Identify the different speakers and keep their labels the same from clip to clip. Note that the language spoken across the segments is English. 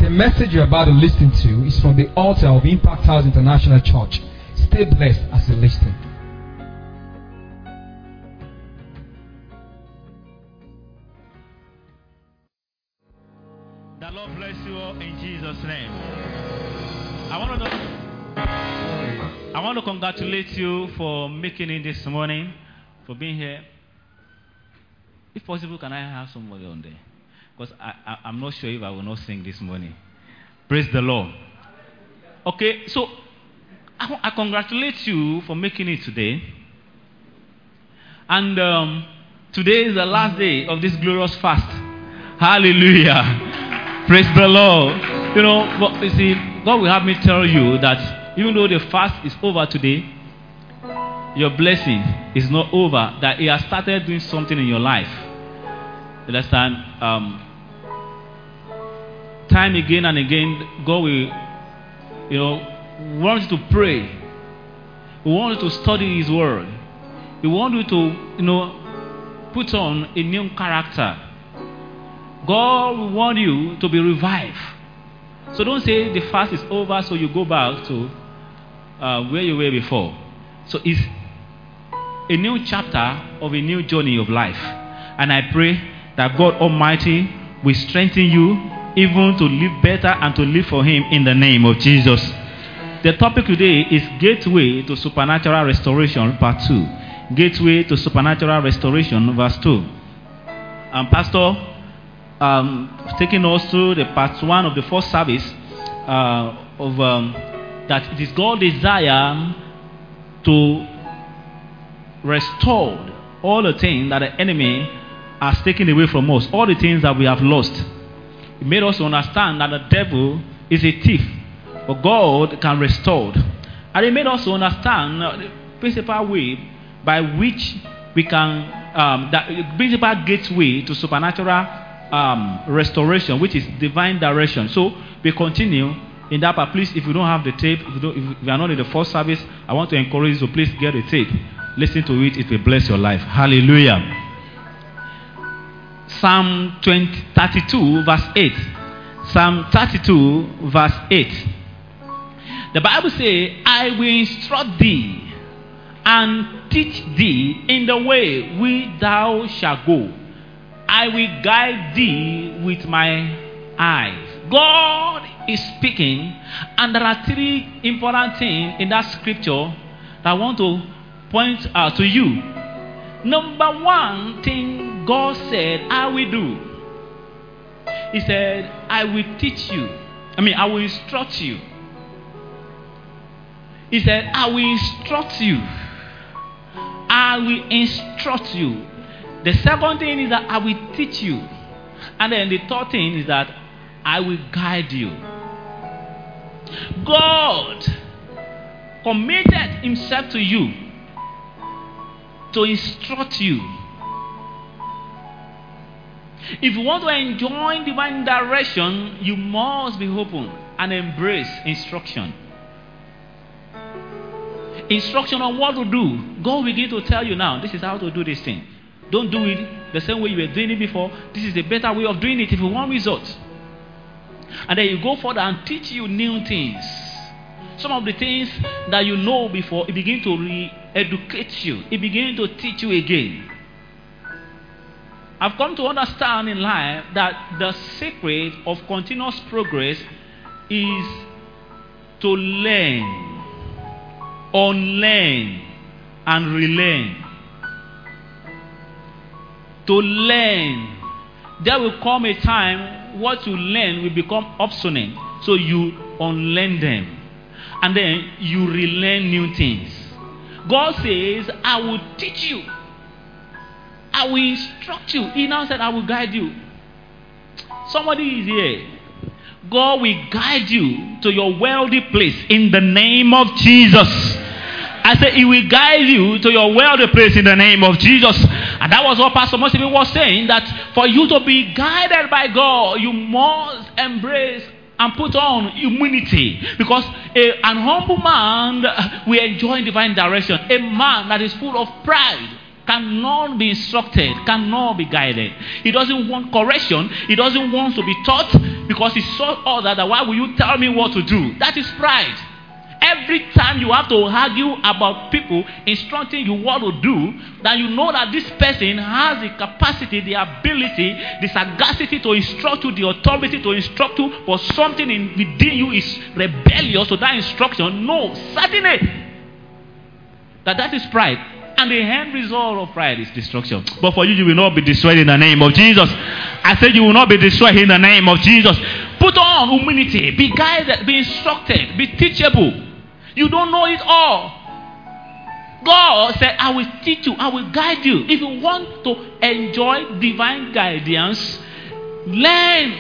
Speaker 1: The message you're about to listen to is from the altar of Impact House International Church. Stay blessed as you listen.
Speaker 2: The Lord bless you all in Jesus' name. I want to congratulate you for making it this morning, for being here. If possible, can I have somebody on there? Because I'm not sure if I will not sing this morning. Praise the Lord. Okay, so I congratulate you for making it today. And today is the last day of this glorious fast. Hallelujah. Praise the Lord. You know, but you see, God will have me tell you that even though the fast is over today, your blessing is not over. That He has started doing something in your life. You understand? Time again and again, God will, want you to pray. He wants you to study His Word. He wants you to, put on a new character. God will want you to be revived. So don't say the fast is over, so you go back to where you were before. So it's a new chapter of a new journey of life. And I pray that God Almighty will strengthen you even to live better and to live for Him in the name of Jesus. The topic today is Gateway to Supernatural Restoration, Part 2. Gateway to Supernatural Restoration, Verse 2. And Pastor taking us through the Part 1 of the first service that it is God's desire to restore all the things that the enemy has taken away from us, all the things that we have lost. It made us understand that the devil is a thief, but God can restore. And it made us understand the principal way by which we can, the principal gateway to supernatural restoration, which is divine direction. So we continue in that part. Please, if you don't have the tape, if you are not in the first service, I want to encourage you to please get the tape. Listen to it, it will bless your life. Hallelujah. Psalm 32 verse 8. Psalm 32 verse 8. The Bible says, I will instruct thee and teach thee in the way which thou shalt go. I will guide thee with my eyes. God is speaking, and there are three important things in that scripture that I want to point out to you. Number one thing God said, I will do. He said, I will teach you. I will instruct you. He said, I will instruct you. I will instruct you. The second thing is that I will teach you. And then the third thing is that I will guide you. God committed Himself to you to instruct you. If you want to enjoy divine direction, you must be open and embrace instruction. Instruction on what to do. God will begin to tell you now, this is how to do this thing. Don't do it the same way you were doing it before. This is a better way of doing it if you want results. And then you go further and teach you new things. Some of the things that you know before, it begins to re-educate you. It begins to teach you again. I've come to understand in life that the secret of continuous progress is to learn, unlearn, and relearn. To learn. There will come a time what you learn will become obsolete. So you unlearn them. And then you relearn new things. God says, I will teach you. I will instruct you. He now said, I will guide you. Somebody is here. God will guide you to your wealthy place in the name of Jesus. I said, He will guide you to your wealthy place in the name of Jesus. And that was what Pastor Mosibi was saying, that for you to be guided by God, you must embrace and put on humility. Because an humble man will enjoy divine direction. A man that is full of pride cannot be instructed, cannot be guided. He doesn't want correction. He doesn't want to be taught. because he saw other, that why will you tell me what to do? That is pride. Every time you have to argue about people instructing you what to do, then you know that this person has the capacity, the ability, the sagacity to instruct you, the authority to instruct you, but something within you is rebellious to that instruction. No, certainly. That is pride. And the end result of pride is destruction. But for you, you will not be destroyed in the name of Jesus. I said you will not be destroyed in the name of Jesus. Put on humility. Be guided. Be instructed. Be teachable. You don't know it all. God said, I will teach you. I will guide you. If you want to enjoy divine guidance, learn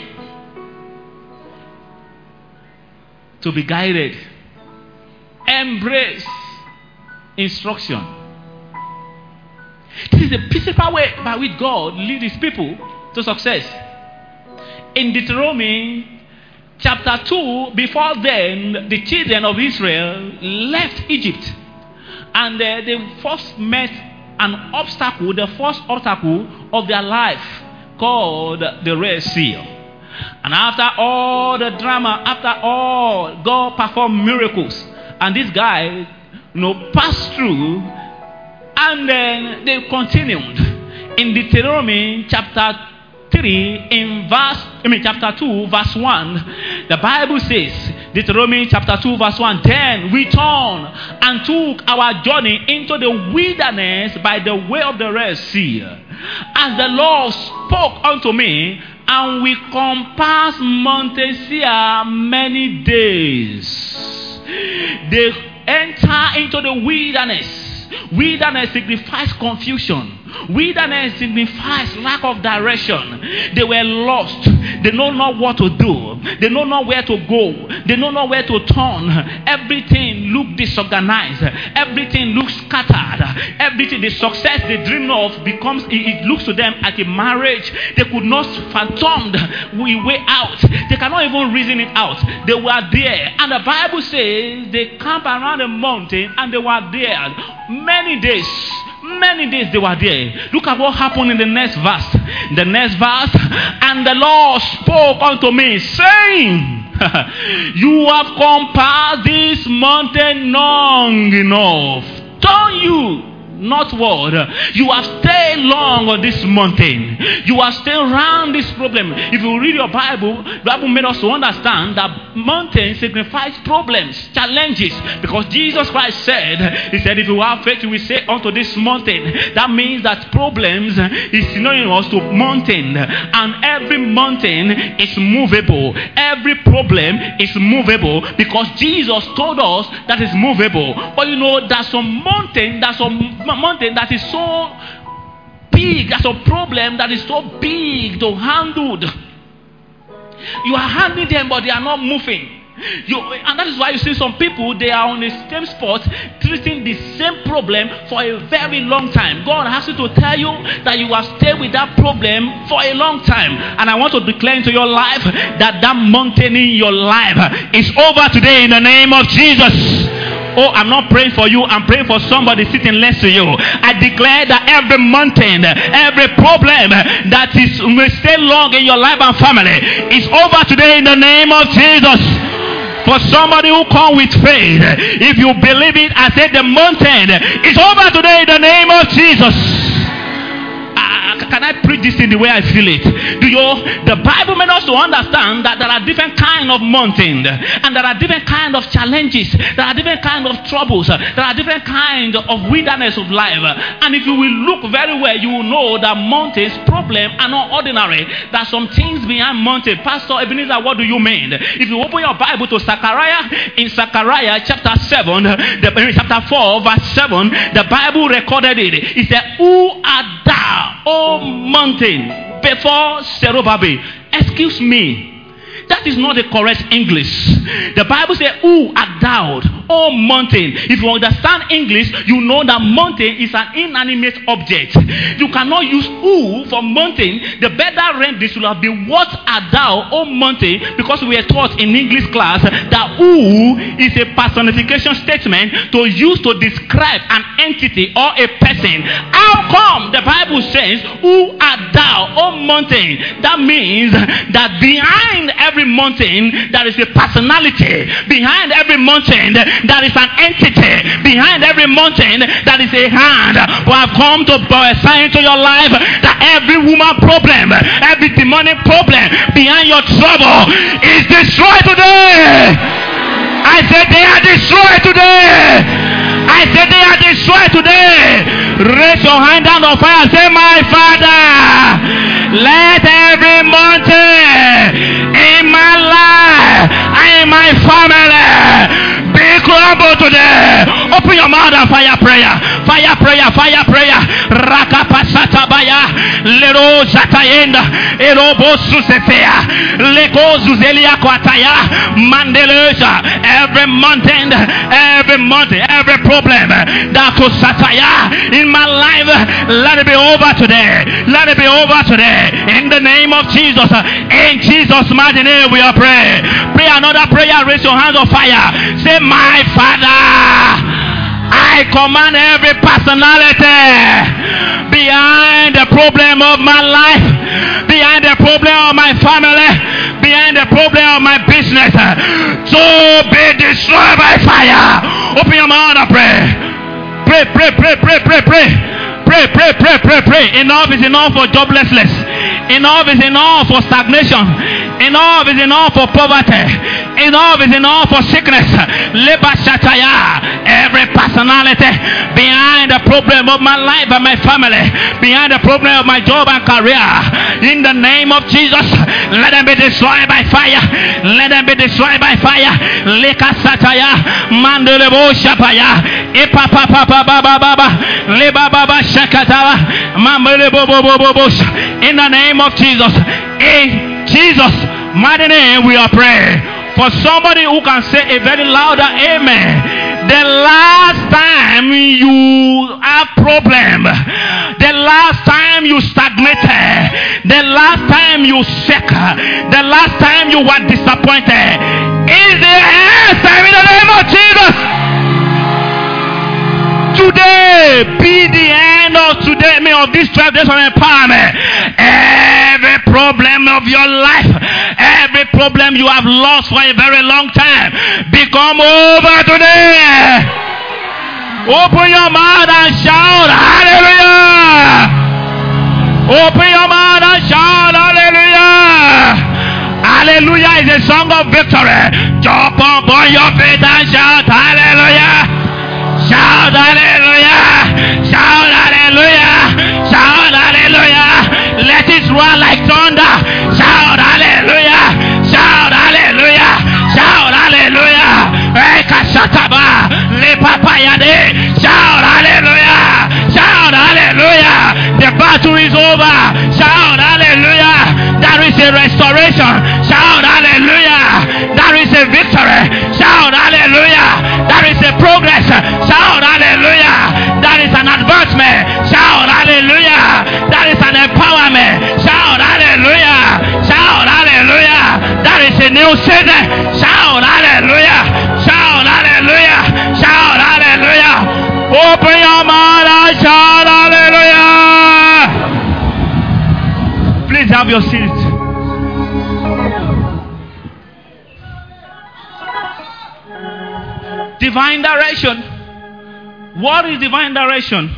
Speaker 2: to be guided. Embrace instruction. This is the principal way by which God leads his people to success. In Deuteronomy chapter 2, before then, the children of Israel left Egypt. And they first met an obstacle, the first obstacle of their life, called the Red Sea. And after all the drama, after all, God performed miracles. And this guy, passed through. And then they continued. In Deuteronomy chapter 3, chapter 2, verse 1, the Bible says, Deuteronomy chapter 2, verse 1, then we turned and took our journey into the wilderness by the way of the Red Sea. As the Lord spoke unto me, and we compassed Mount Seir many days. They enter into the wilderness. Wilderness signifies confusion. Wilderness signifies lack of direction. They were lost. They know not what to do. They know not where to go. They know not where to turn. Everything looked disorganized. Everything looks scattered. Everything, the success they dream of becomes, it looks to them like a marriage. They could not fathom the way out. They cannot even reason it out. They were there. And the Bible says they camped around the mountain and they were there many days. Many days they were there. Look at what happened in the next verse. The next verse, and the Lord spoke unto me, saying, you have compassed this mountain long enough. Turn you northward. You have stayed long on this mountain. You have stayed around this problem. If you read your Bible, the Bible made us to understand that mountain signifies problems, challenges. Because Jesus Christ said, he said, if you have faith, you will say unto this mountain. That means that problems is synonymous to mountain. And every mountain is movable. Every problem is movable because Jesus told us that it's movable. But there's some mountain that is so big, that's a problem that is so big to handle. You are handling them, but they are not moving. And that is why you see some people, they are on the same spot, treating the same problem for a very long time. God has to tell you that you have stayed with that problem for a long time. And I want to declare into your life that mountain in your life is over today in the name of Jesus. Oh, I'm not praying for you. I'm praying for somebody sitting next to you. I declare that every mountain, every problem that may stay long in your life and family is over today in the name of Jesus. For somebody who come with faith, if you believe it, I said the mountain is over today in the name of Jesus. Can I preach this in the way I feel it? The Bible made us to understand that there are different kinds of mountains, and there are different kinds of challenges, there are different kinds of troubles, there are different kinds of wilderness of life. And if you will look very well, you will know that mountains, problems are not ordinary. There are some things behind mountains. Pastor Ebenezer, what do you mean? If you open your Bible to Zechariah, in Zechariah chapter 7, chapter 4, verse 7, the Bible recorded it. It said, who art thou, O mountain, before Zerubbabel? Excuse me, that is not the correct English. The Bible says, who art thou, O mountain? If you understand English, you know that mountain is an inanimate object. You cannot use who for mountain. The better rendering should have been, what art thou, O mountain? Because we are taught in English class that who is a personification statement to use to describe an entity or a person. How come the Bible says, who art thou, own mountain. That means that behind every mountain, there is a personality. Behind every mountain, there is an entity. Behind every mountain, there is a hand. We have come to assign to your life that every woman problem, every demonic problem behind your trouble is destroyed today. I said they are destroyed today. I said they are destroyed today. Raise your hand down on fire and say, my Father, let every mountain in my life and in my family be crumbled today. Open your mouth and fire prayer. Fire prayer, fire prayer. Rakapasatabaya. Lero Zatayenda. Erobo Susefea. Leko Zuzelia Kwataya. Mandeleza. Every mountain, every problem that could satire in my life, let it be over today. Let it be over today. In the name of Jesus. In Jesus' mighty name we are praying. Pray another prayer. Raise your hands on fire. Say, my Father, I command every personality behind the problem of my life, behind the problem of my family, behind the problem of my business, to be destroyed by fire. Open your mouth and pray. Pray, pray, pray, pray, pray, pray. Pray, pray, pray, pray, pray. Enough is enough for joblessness. Enough is enough for stagnation. Enough is enough for poverty. Enough is enough for sickness. Every personality behind the problem of my life and my family, behind the problem of my job and career, in the name of Jesus, let them be destroyed by fire. Let them be destroyed by fire. Lekasataya, mandelebo shapaya, ipapapapapapapa, lebababa shakatawa, mamdelebo bobobobosh. In the name of Jesus, in Jesus' mighty name we are praying. For somebody who can say a very louder amen. The last time you have problem, the last time you stagnated, the last time you sick, the last time you were disappointed, is the last time in the name of Jesus. Today be the end of today, of this 12 days of empowerment. Every problem of your life, every problem you have lost for a very long time, become over today. Open your mouth and shout hallelujah. Open your mouth and shout hallelujah. Hallelujah is a song of victory. Jump up on your feet and shout hallelujah. Shout hallelujah! Shout hallelujah! Shout hallelujah! Let it roar like thunder! Shout hallelujah! Shout hallelujah! Shout hallelujah! Ekashataba lepapayade! Shout hallelujah! Shout hallelujah! The battle is over! Shout hallelujah! There is a restoration! Shout hallelujah! There is a victory! Shout hallelujah! There is a progress! Shout hallelujah! There is an advancement! Shout hallelujah! There is an empowerment! Shout hallelujah! Shout hallelujah! There is a new season! Shout hallelujah! Shout hallelujah! Shout hallelujah! Open your mouth and shout hallelujah! Please have your seat. Divine direction. What is divine direction?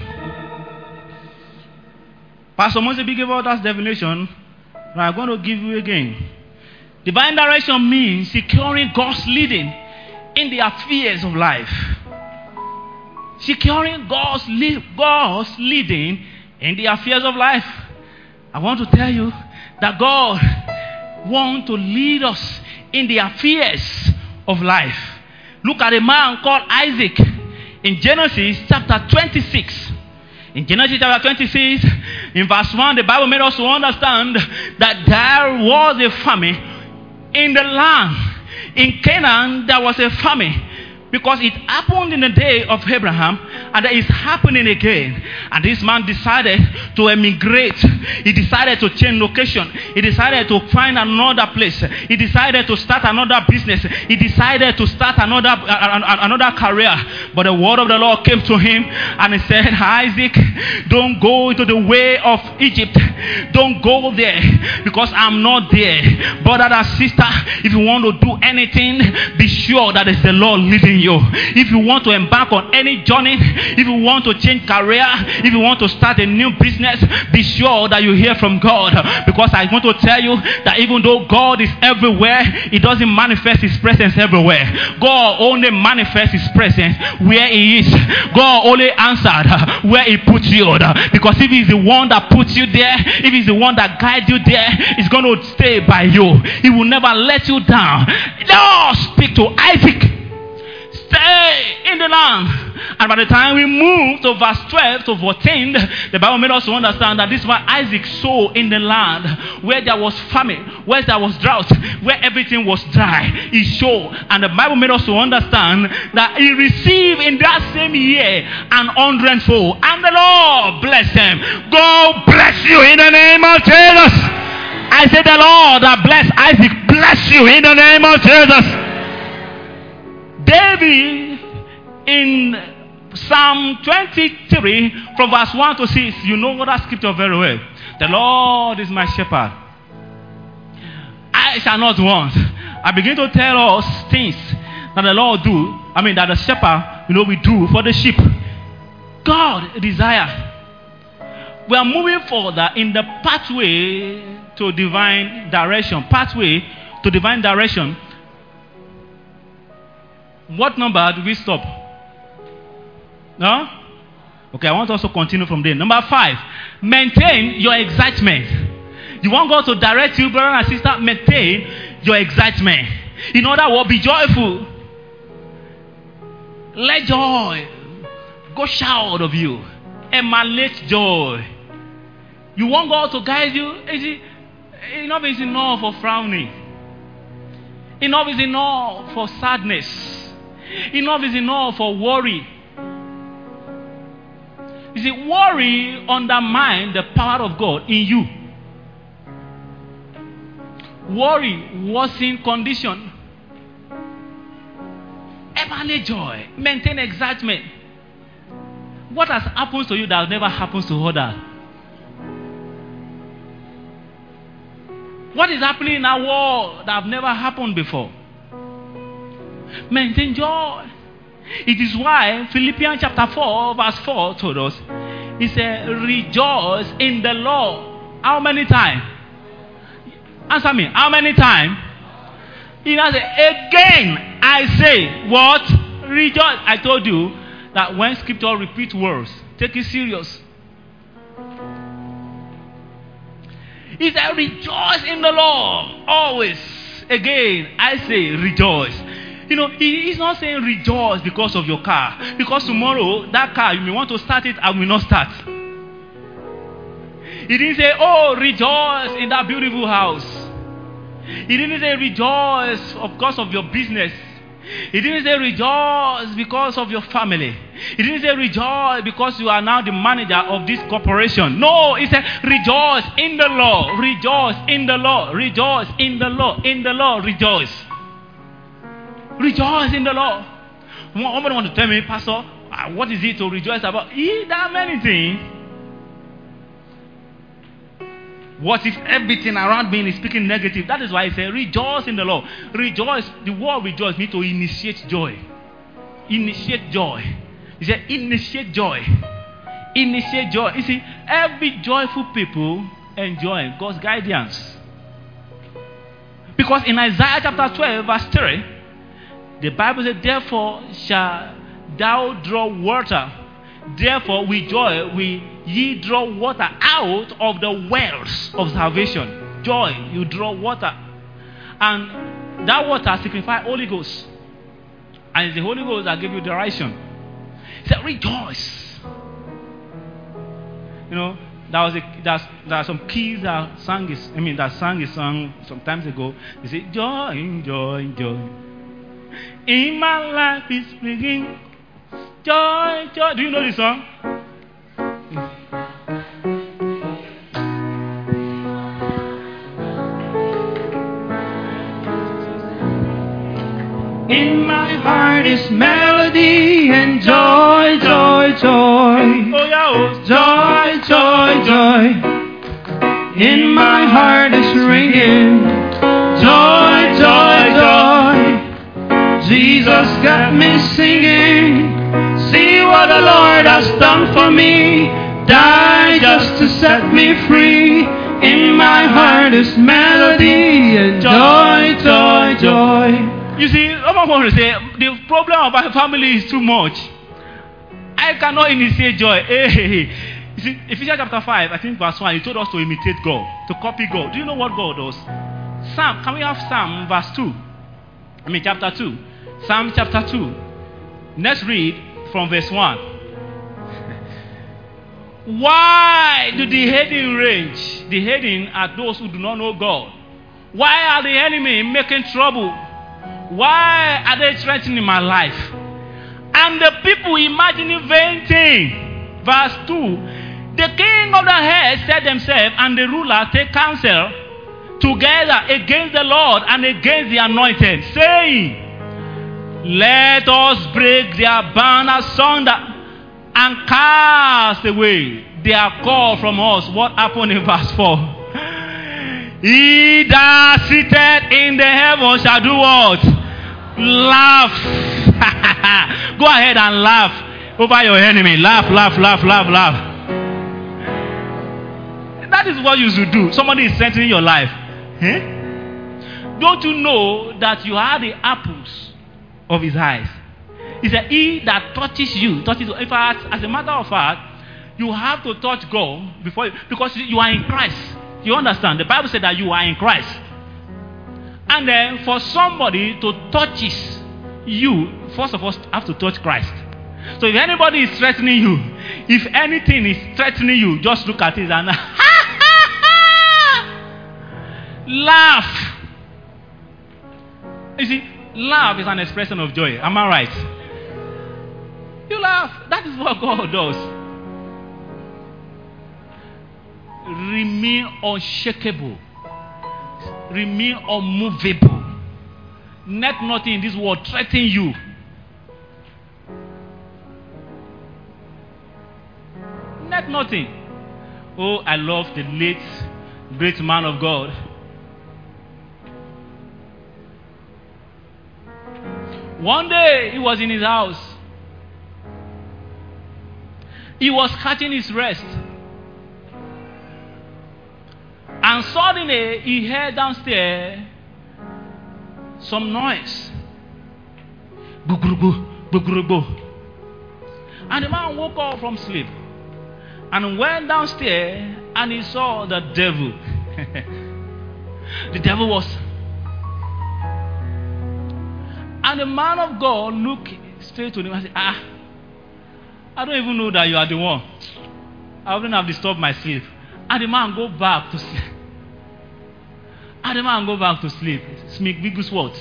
Speaker 2: Pastor Moses gave out that definition, but I'm going to give you again. Divine direction means securing God's leading in the affairs of life. Securing God's leading in the affairs of life. I want to tell you that God wants to lead us in the affairs of life. Look at a man called Isaac in Genesis chapter 26. In Genesis chapter 26, in verse 1, the Bible made us to understand that there was a famine in the land. In Canaan, there was a famine. Because it happened in the day of Abraham, and it is happening again. And this man decided to emigrate. He decided to change location. He decided to find another place. He decided to start another business. He decided to start another career. But the word of the Lord came to him, and he said, Isaac, don't go into the way of Egypt. Don't go there, because I'm not there. Brother and sister, if you want to do anything, be sure that it's the Lord leading you. If you want to embark on any journey, if you want to change career, if you want to start a new business, be sure that you hear from God. Because I want to tell you that even though God is everywhere, He doesn't manifest His presence everywhere. God only manifests His presence where He is. God only answered where He puts you. Because if He's the one that puts you there, if He's the one that guides you there, He's going to stay by you. He will never let you down. Lord, speak to Isaac. Stay in the land. And by the time we move to verse 12 to 14, the Bible made us to understand that this was Isaac sowed in the land where there was famine, where there was drought, where everything was dry. He sowed. And the Bible made us to understand that he received in that same year 100-fold. And the Lord blessed him. God bless you in the name of Jesus. I said the Lord that bless Isaac, bless you in the name of Jesus. David in Psalm 23 from verse 1 to 6, you know that scripture very well. The Lord is my shepherd, I shall not want. I begin to tell us things that the Lord do, that the shepherd, we do for the sheep. God desire. We are moving further in the pathway to divine direction. Pathway to divine direction. What number do we stop? No? Okay, I want us to continue from there. Number 5, maintain your excitement. You want God to direct you, brother and sister? Maintain your excitement. In other words, be joyful. Let joy go shout of you. Emanate joy. You want God to guide you? Enough is enough for frowning. Enough is enough for sadness. Enough is enough for worry. You see, worry undermines the power of God in you. Worry worsens condition. Emanate joy. Maintain excitement. What has happened to you that never happens to others? What is happening in our world that have never happened before? Maintain joy. It is why Philippians chapter 4 verse 4 told us, he said, rejoice in the Lord. How many times? Answer me. How many times? He now said, again I say, what? Rejoice. I told you that when scripture repeats words, take it serious. He said, rejoice in the Lord always. Again I say, rejoice. He's not saying rejoice because of your car. Because tomorrow, that car, you may want to start it and will not start. He didn't say, oh, rejoice in that beautiful house. He didn't say rejoice because of your business. He didn't say rejoice because of your family. He didn't say rejoice because you are now the manager of this corporation. No, he said rejoice in the Lord. Rejoice in the Lord. Rejoice in the Lord. In the Lord, rejoice. Rejoice in the Lord. Somebody want to tell me, Pastor, what is it to rejoice about? There are many things. What if everything around me is speaking negative? That is why I say rejoice in the Lord. Rejoice. The word rejoice means to initiate joy. Initiate joy. He said initiate joy. Initiate joy. You see, every joyful people enjoy God's guidance. Because in Isaiah chapter 12 verse 3, the Bible says, therefore shall thou draw water. Therefore with joy ye draw water out of the wells of salvation. Joy, you draw water. And that water signifies Holy Ghost. And it's the Holy Ghost that gives you direction. He said, rejoice. There are some kids that sang a song some times ago. They say, joy, joy, joy. In my life is bringing joy, joy. Do you know this song? In my heart is melody and joy, joy, joy. Oh yeah, oh. Joy, joy, joy. In my heart is ringing. Joy, joy, joy. Jesus got me singing. See what the Lord has done for me. Died just to set me free. In my heart is melody and joy, joy, joy. You see, I want to say the problem of my family is too much. I cannot initiate joy. Hey. You see, Ephesians chapter 5, I think verse 1, he told us to imitate God, to copy God. Do you know what God does? Psalm, can we have Psalm verse 2? Chapter 2. Psalm chapter 2. Let's read from verse 1. Why do the heathen rage? The heathen are those who do not know God. Why are the enemy making trouble? Why are they threatening my life? And the people imagining vain things. Verse 2. The king of the head set themselves, and the ruler take counsel together against the Lord and against the anointed, saying, let us break their band asunder and cast away their cord from us. What happened in verse 4? He that sitteth in the heavens shall do what? Laugh. Go ahead and laugh over your enemy. Laugh, laugh, laugh, laugh, laugh. That is what you should do. Somebody is threatening your life. Don't you know that you are the apples of his eyes? He said, he that touches you. In fact, as a matter of fact, you have to touch God before you, because you are in Christ. You understand? The Bible said that you are in Christ. And then for somebody to touch you, first of all, have to touch Christ. So if anybody is threatening you, if anything is threatening you, just look at it and laugh. You see, laugh is an expression of joy. Am I right? You laugh. That is what God does. Remain unshakable. Remain unmovable. Let nothing in this world threaten you. Let nothing. Oh, I love the late great man of God. One day he was in his house. He was catching his rest. And suddenly he heard downstairs some noise. And the man woke up from sleep and went downstairs and he saw the devil. The devil was. And the man of God looked straight to him and said, I don't even know that you are the one. I wouldn't have disturbed my sleep. And the man go back to sleep. Smig biggest what?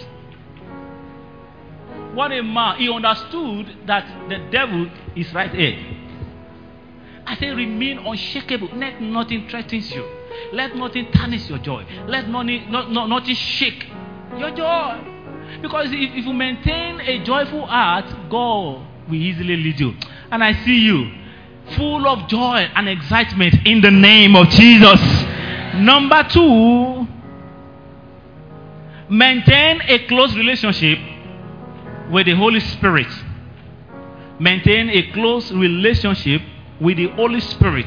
Speaker 2: What a man. He understood that the devil is right here. I say remain unshakable. Let nothing threaten you. Let nothing tarnish your joy. Let nothing shake your joy. Because if you maintain a joyful heart, God will easily lead you. And I see you full of joy and excitement in the name of Jesus. Number 2, maintain a close relationship with the Holy Spirit. Maintain a close relationship with the Holy Spirit.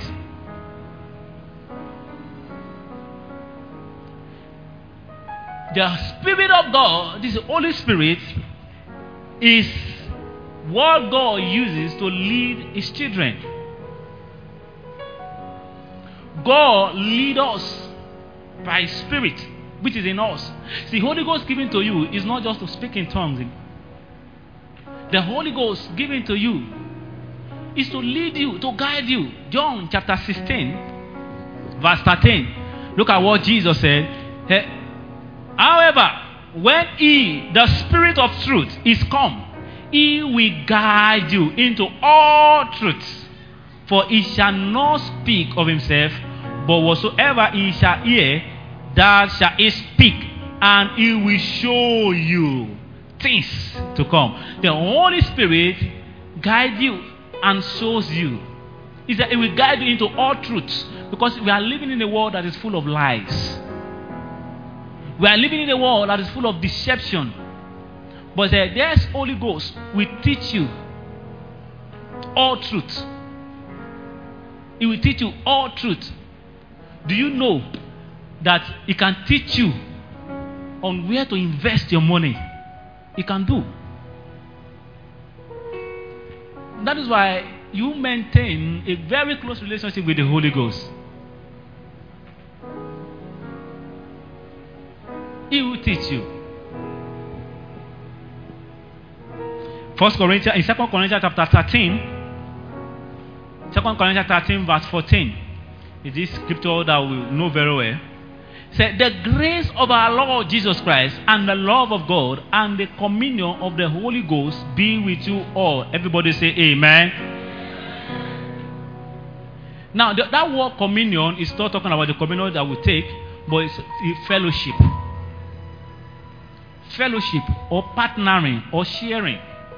Speaker 2: The Spirit of God, this Holy Spirit, is what God uses to lead His children. God leads us by His Spirit, which is in us. See, Holy Ghost given to you is not just to speak in tongues. The Holy Ghost given to you is to lead you, to guide you. John chapter 16, verse 13. Look at what Jesus said. However, when He, the Spirit of truth, is come, He will guide you into all truth. For He shall not speak of Himself, but whatsoever He shall hear, that shall He speak, and He will show you things to come. The Holy Spirit guides you and shows you. He said He will guide you into all truths, because we are living in a world that is full of lies. We are living in a world that is full of deception. But there's Holy Ghost will teach you all truth. He will teach you all truth. Do you know that He can teach you on where to invest your money? He can do. That is why you maintain a very close relationship with the Holy Ghost. He will teach you. 2 Corinthians chapter 13, 2 Corinthians 13 verse 14 is this scripture that we know very well. It said, the grace of our Lord Jesus Christ and the love of God and the communion of the Holy Ghost be with you all. Everybody say amen. Now that word communion is not talking about the communion that we take, but it's fellowship. Fellowship or partnering or sharing.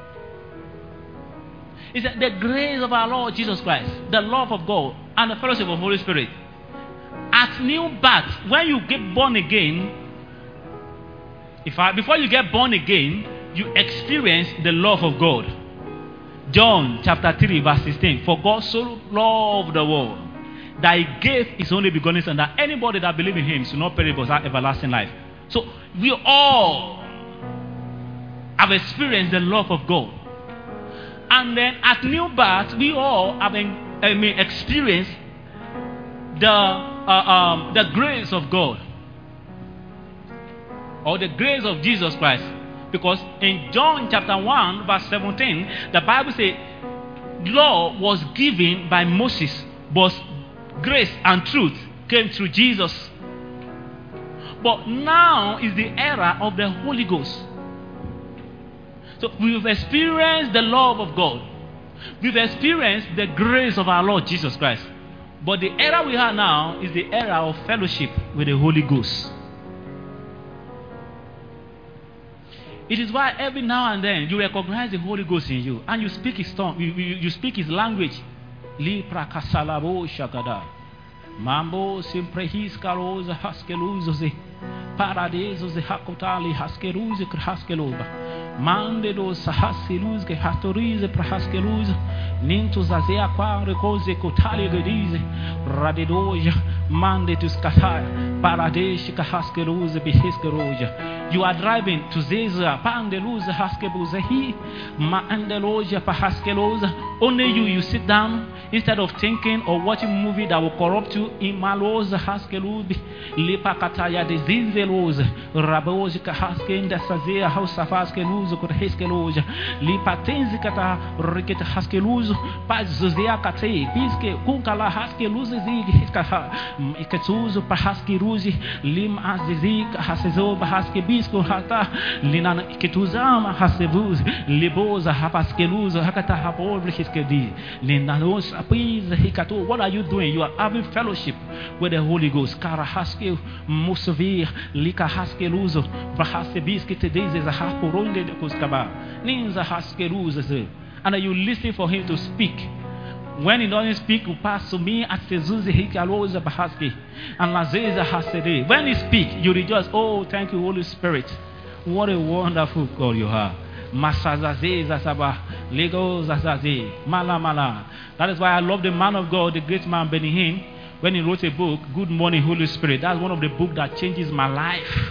Speaker 2: It's the grace of our Lord Jesus Christ, the love of God, and the fellowship of the Holy Spirit. At new birth, when you get born again, before you get born again, you experience the love of God. John chapter 3 verse 16. For God so loved the world that He gave His only begotten Son, that anybody that believes in Him should not perish but have everlasting life. So we all have experienced the love of God. And then at new birth, we all have experienced the grace of God, or the grace of Jesus Christ. Because in John chapter 1 verse 17, the Bible says law was given by Moses, but grace and truth came through Jesus. But now is the era of the Holy Ghost. So we've experienced the love of God. We've experienced the grace of our Lord Jesus Christ. But the era we are now is the era of fellowship with the Holy Ghost. It is why every now and then you recognize the Holy Ghost in you, and you speak His tongue, you speak His language. Lipra kasalabo shagada. Mambo sempre hiskaroza haskeluze. Paradiso ze hakotali haskeruze kraskeloba. Mande dos hasiluz que hastorize prahaskeluz. Ninto zazea qua recoze kotali gedize. Radedoja. Mande tus kasaya. Paradesh kahaskeluze bihiskeroja. You are driving to Zeza, Pandeluza, Haskebuzahi, Maandeloja, Pahaskeloza. Only you sit down instead of thinking or watching a movie that will corrupt you. Imaloza, Haskelubi, Lipakataya, Dizizeloza, Rabozika, Haskenda, Sazea, House of Haskeluza, Hiskeloja, Lipatenzikata, Riketa Haskeluzo, Pazuzea Kate, Biske, Kunkala, Haskeluza, Hiskaha, Ikatuzo, Pahaskeruzi, Lim Azizika, Hasezoba, Haskebi. Hata linana ketuzama hasevuz liboza hapaskeluza hakata hapovle hiskedi linanos apiz hikato. What are you doing? You are having fellowship with the Holy Ghost. Kara haske musavir lika haskeluzo prahasebiske tedeze za haporonde de kuskaba ninza haskeluza. And you listen for Him to speak. When He doesn't speak, you pass to me at Sezuzi Hikaloza Bahaski and Lazeza Hasede. When He speaks, you rejoice. Oh, thank you, Holy Spirit. What a wonderful God you are. Masazaze Zasaba, Lego Zazaze, Mala Mala. That is why I love the man of God, the great man Benny Hinn, when he wrote a book, Good Morning, Holy Spirit. That's one of the books that changes my life.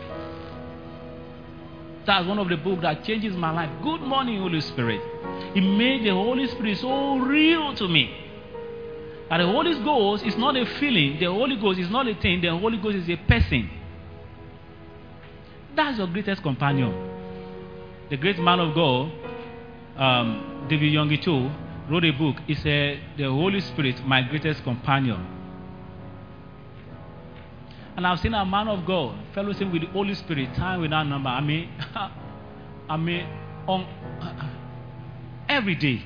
Speaker 2: That's one of the books that changes my life. Good Morning, Holy Spirit. It made the Holy Spirit so real to me. And the Holy Ghost is not a feeling. The Holy Ghost is not a thing. The Holy Ghost is a person. That's your greatest companion. The great man of God, David Yonggi Cho, wrote a book. He said, the Holy Spirit, my greatest companion. And I've seen a man of God fellowship with the Holy Spirit, time without number. I mean, on every day.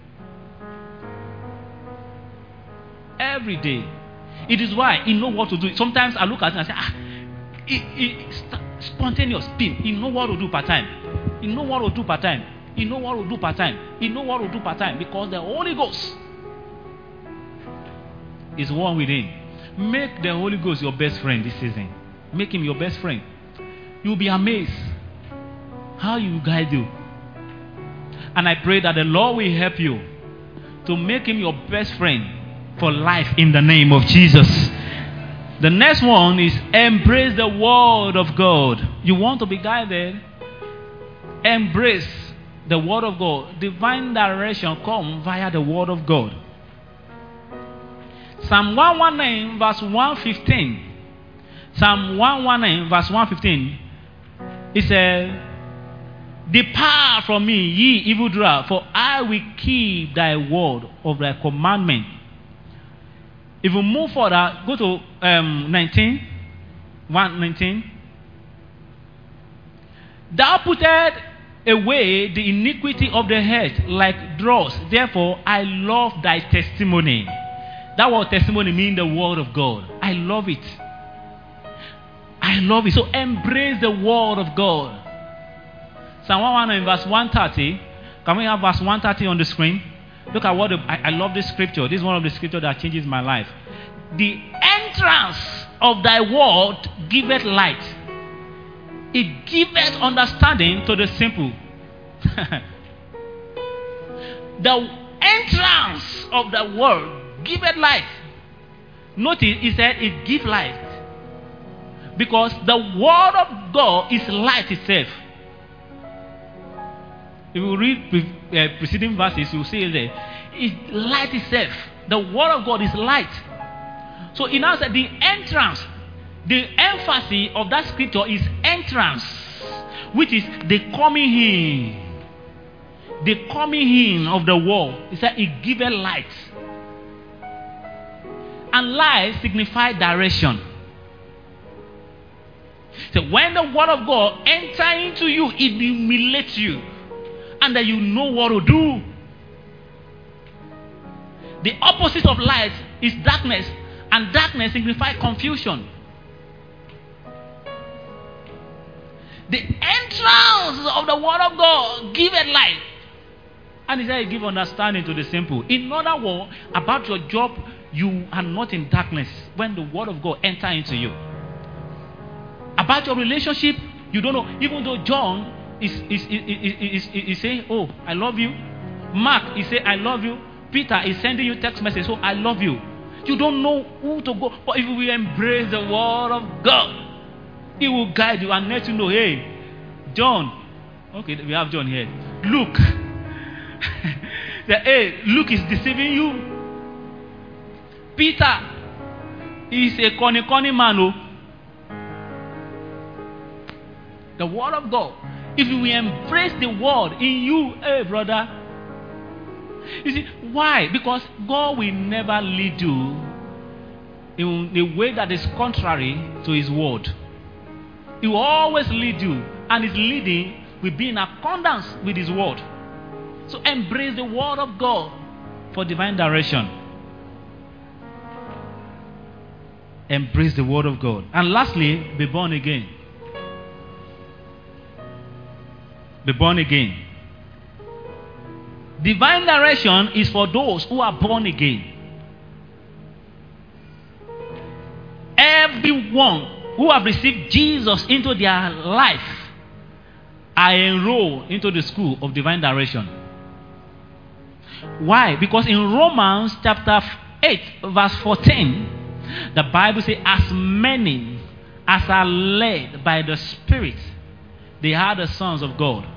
Speaker 2: Every day. It is why he knows what to do. Sometimes I look at him and say, spontaneous pin. He knows what to do part time. He knows what to do part time. He knows what to do part time. He knows what to do part time because the Holy Ghost is one with him. Make the Holy Ghost your best friend this season. Make him your best friend. You'll be amazed how he will guide you. And I pray that the Lord will help you to make him your best friend for life in the name of Jesus. The next one is embrace the word of God. You want to be guided? Embrace the word of God. Divine direction comes via the word of God. Psalm 119 verse 115. Psalm 119 verse 115. It says, depart from me, ye evildoer, for I will keep thy word of thy commandment. If we move further, go to 119. Thou puttest away the iniquity of the head like dross. Therefore, I love thy testimony. That word testimony means the word of God. I love it. I love it. So embrace the word of God. Psalm 119 verse 130. Can we have verse 130 on the screen? Look at what I love this scripture. This is one of the scriptures that changes my life. The entrance of thy word giveth light. It giveth understanding to the simple. The entrance of the word giveth light. Notice he said it gives light. Because the word of God is light itself. If you read preceding verses, you will see there, it's light itself. The word of God is light. So in answer, the entrance, the emphasis of that scripture is entrance, which is the coming in. The coming in of the word. It said it giveth light. And light signifies direction. So when the word of God enters into you, it illuminates you. And that you know what to do. The opposite of light is darkness. And darkness signifies confusion. The entrance of the word of God giveth light. And he said it gives understanding to the simple. In other words, about your job, you are not in darkness when the word of God enters into you. About your relationship, you don't know. Even though John is saying, oh, I love you. Mark is saying, I love you. Peter is sending you text message, so I love you. You don't know who to go. But if we embrace the word of God, it will guide you and let you know, hey, John. Okay, we have John here. Luke. Hey, Luke is deceiving you. Peter is a corny man. Oh. The word of God. If we embrace the word in you, hey brother. You see, why? Because God will never lead you in a way that is contrary to his word. He will always lead you. And his leading will be in accordance with his word. So embrace the word of God for divine direction. Embrace the word of God. And lastly, be born again. Be born again. Divine direction is for those who are born again. Everyone who have received Jesus into their life are enrolled into the school of divine direction. Why? Because in Romans chapter 8 verse 14, the Bible says, as many as are led by the Spirit, they are the sons of God.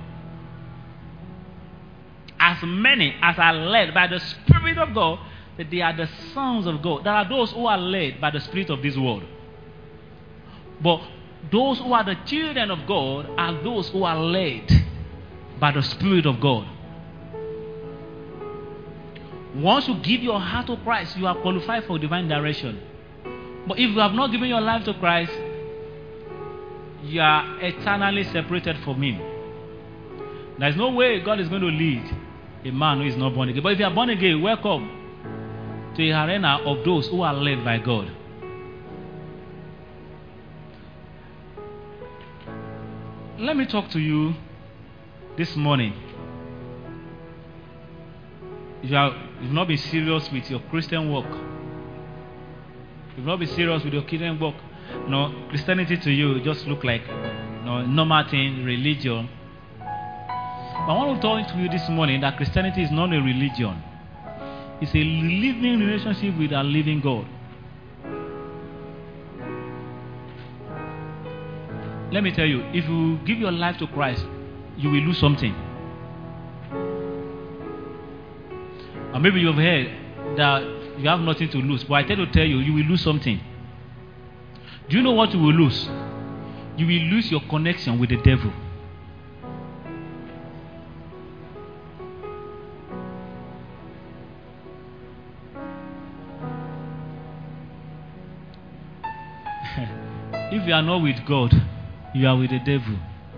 Speaker 2: As many as are led by the Spirit of God, that they are the sons of God. There are those who are led by the spirit of this world. But those who are the children of God are those who are led by the Spirit of God. Once you give your heart to Christ, you are qualified for divine direction. But if you have not given your life to Christ, you are eternally separated from Him. There is no way God is going to lead a man who is not born again. But if you are born again, welcome to the arena of those who are led by God. Let me talk to you this morning. If you've not been serious with your Christian walk, you've not been serious with your Christian walk, Christianity to you just look like normal thing, religion. But I want to talk to you this morning that Christianity is not a religion. It's a living relationship with a living God. Let me tell you, if you give your life to Christ, you will lose something. Or maybe you've heard that you have nothing to lose, but I tell you, you will lose something. Do you know what you will lose? You will lose your connection with the devil. If you are not with God, you are with the devil.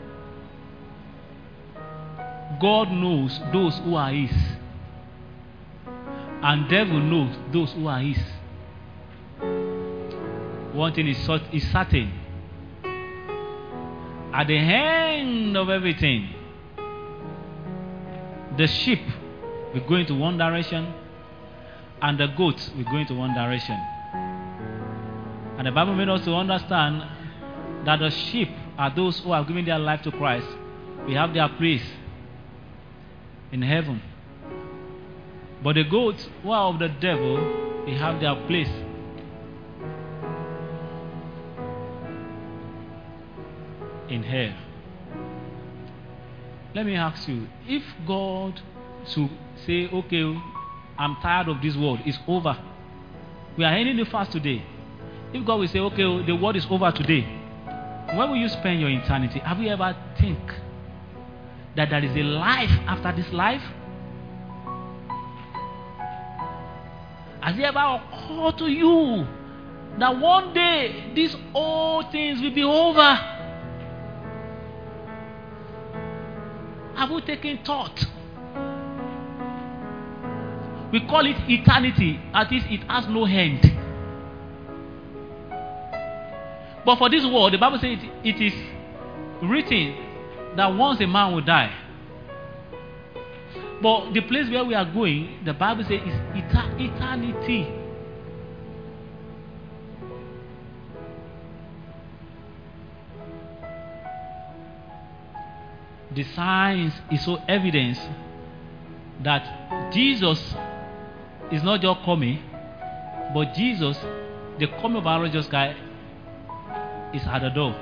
Speaker 2: God knows those who are His, and devil knows those who are His. One thing is certain. At the end of everything, the sheep will go into one direction, and the goats will go into one direction. And the Bible made us to understand that the sheep are those who have given their life to Christ. We have their place in heaven. But the goats who are of the devil, they have their place in hell. Let me ask you, if God should say, okay, I'm tired of this world, it's over. We are ending the fast today. If God will say, okay, the world is over today, where will you spend your eternity? Have you ever think that there is a life after this life? Has it ever occurred to you that one day these old things will be over? Have you taken thought? We call it eternity, at least it has no end. But for this world, the Bible says it is written that once a man will die. But the place where we are going, the Bible says is eternity. The science is so evident that Jesus is not just coming, but Jesus, the coming of our righteous guy, is at the door.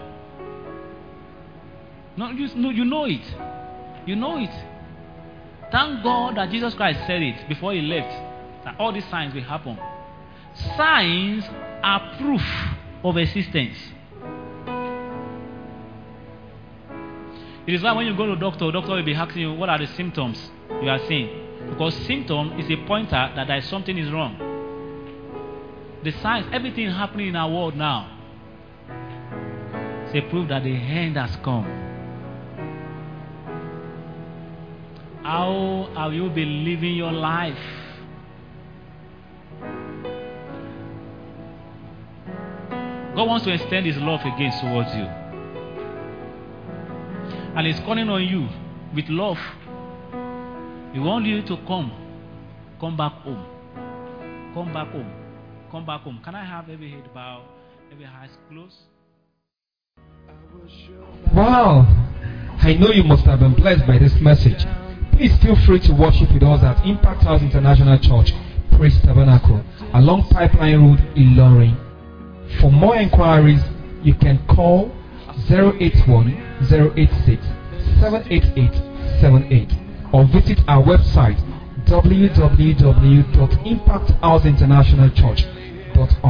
Speaker 2: No, you know it. You know it. Thank God that Jesus Christ said it before He left, that all these signs will happen. Signs are proof of existence. It is why when you go to the doctor will be asking you, what are the symptoms you are seeing? Because symptom is a pointer that something is wrong. The signs, everything happening in our world now, is a proof that the end has come. How have you been living your life? God wants to extend His love again towards you. And He's calling on you with love. He wants you to come back home. Come back home. Come back home. Can I have every head bowed, every eyes closed?
Speaker 1: Wow! I know you must have been blessed by this message. Please feel free to worship with us at Impact House International Church, Praise Tabernacle, along Pipeline Road, Ilorin. For more inquiries, you can call 081-086-78878 or visit our website www.impacthouseinternationalchurch.org.